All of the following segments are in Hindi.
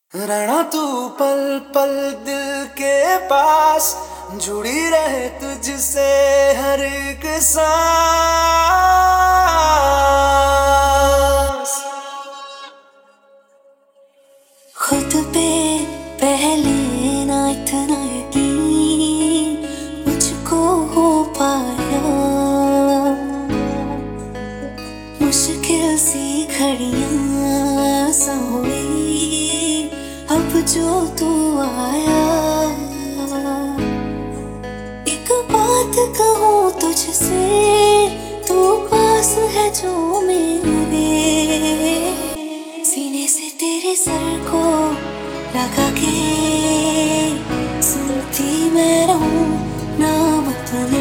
रहना तू पल पल दिल के पास, जुड़ी रहे तुझसे हर एक सांस। खुद पे पहले ना इतना यकीन मुझको हो पाया, मुश्किल सी घड़ियां हुई अब जो तू आया। एक बात कहूँ तुझसे, तू पास है जो मेरे, सीने से तेरे सर को लगा के सुनती मैं रहूं नाम अपना।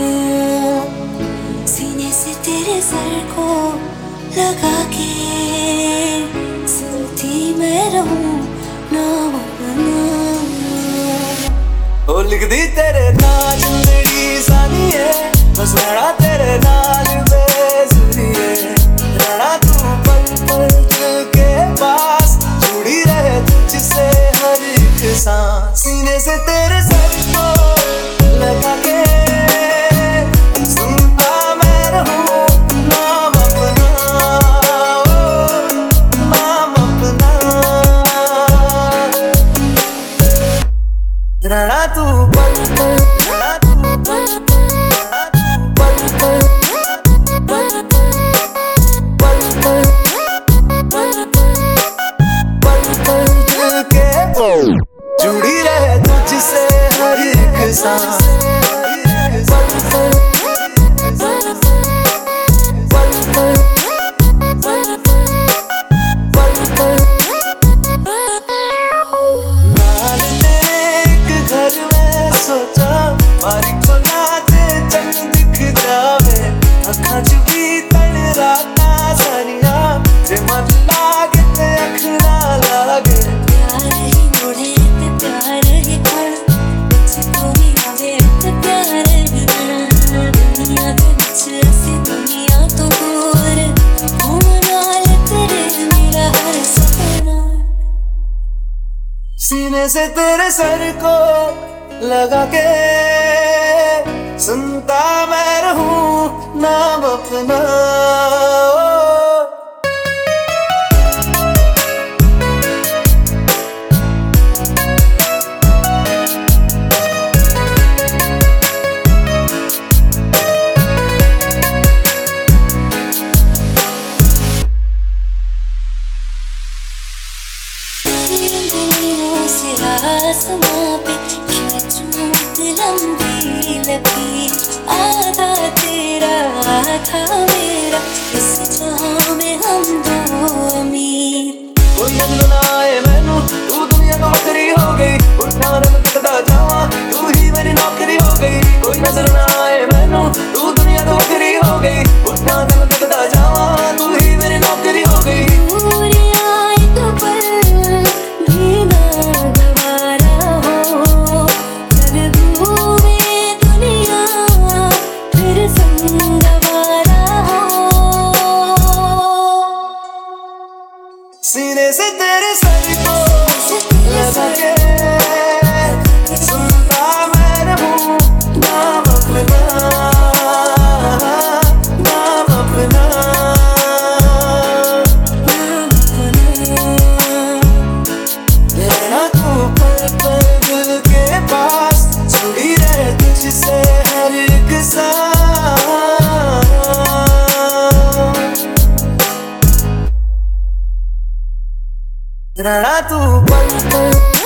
सीने से तेरे सर को लगा के सुनती मैं रहूं नाम अपना। ओ लिख दी तेरे नाल मेरी सानी है, बस रहना तेरे नाल बेसुरी है। रहना तू पल पल दिल के पास, जुड़ी रहे तुझसे हर एक सांस। सीने से तेरे सर को लगा के सुनता मैं रहूं नाम अपना, नाम अपना। रहना तू पल पल, रहना तू पल पल, पल पल, पल पल, पल पल दिल के, जुड़ी रहे तुझसे हर एक सांस। पल पल, पल पल, पल पल, नाल तेरे एक घर में सोचा, बारिक को नाचे चंद दिख जावे। अखां च भी तन राता सारिया, जे मन लागे ते अख ना लागे। प्यार ही मुड़े ते प्यार ही कर, मुझको भी आवे ते प्यार ही कर। दुनिया दे विच असीं दुनिया तो दूर, होण नाल तेरे मेरा हर सपना। सीने से तेरे सर को लगा के सुनता मैं रहूं नाम अपना। आसमां पे खींचूं लंबी लकीर, आधा तेरा आधा मेरा, इस जहां में हम दो अमीर। कोई नजर ना आए मैनू, तू दुनिया तो आखिरी हो गई। उठा रंग तकदा जावा, तू ही मेरी नौकरी हो गई। कोई नजर ना आए मैनू, तू दुनिया तो आखिरी हो गई। उठा रंग तकदा जावा, तू ही मेरी नौकरी हो गई। दूरी आए तो पल भी ना गवारा हो, चल घूमे दुनिया फिर संग गवारा हो। सीने से तेरे सर को लगा के सुनता मैं रहूं नाम अपना, नाम अपना, नाम अपना। रहना तू पल पल दिल के पास, जुड़ी रहे तुझसे हर एक सांस। रहना तू पल पल।